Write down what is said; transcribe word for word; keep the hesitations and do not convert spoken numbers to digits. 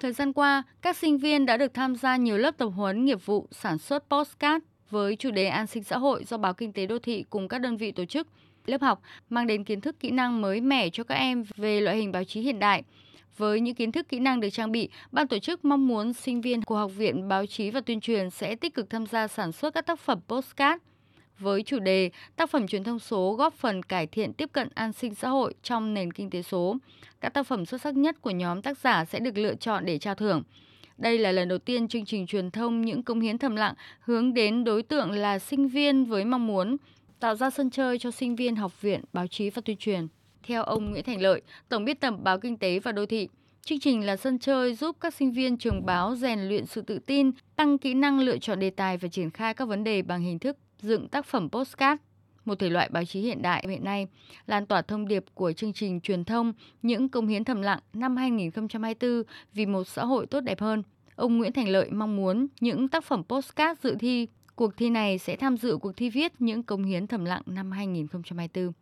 Thời gian qua, các sinh viên đã được tham gia nhiều lớp tập huấn nghiệp vụ sản xuất podcast với chủ đề an sinh xã hội do Báo Kinh tế Đô thị cùng các đơn vị tổ chức. Lớp học mang đến kiến thức kỹ năng mới mẻ cho các em về loại hình báo chí hiện đại. Với những kiến thức kỹ năng được trang bị, ban tổ chức mong muốn sinh viên của Học viện Báo chí và Tuyên truyền sẽ tích cực tham gia sản xuất các tác phẩm podcast. Với chủ đề tác phẩm truyền thông số góp phần cải thiện tiếp cận an sinh xã hội trong nền kinh tế số, các tác phẩm xuất sắc nhất của nhóm tác giả sẽ được lựa chọn để trao thưởng. Đây là lần đầu tiên chương trình truyền thông những cống hiến thầm lặng hướng đến đối tượng là sinh viên với mong muốn tạo ra sân chơi cho sinh viên Học viện Báo chí và Tuyên truyền. Theo ông Nguyễn Thành Lợi, Tổng biên tập Báo Kinh tế và Đô thị, chương trình là sân chơi giúp các sinh viên trường báo rèn luyện sự tự tin, tăng kỹ năng lựa chọn đề tài và triển khai các vấn đề bằng hình thức dựng tác phẩm podcast, một thể loại báo chí hiện đại hiện nay, lan tỏa thông điệp của chương trình truyền thông những cống hiến thầm lặng năm hai nghìn không trăm hai mươi tư vì một xã hội tốt đẹp hơn. Ông Nguyễn Thành Lợi mong muốn những tác phẩm podcast dự thi cuộc thi này sẽ tham dự cuộc thi viết những cống hiến thầm lặng năm hai nghìn không trăm hai mươi tư.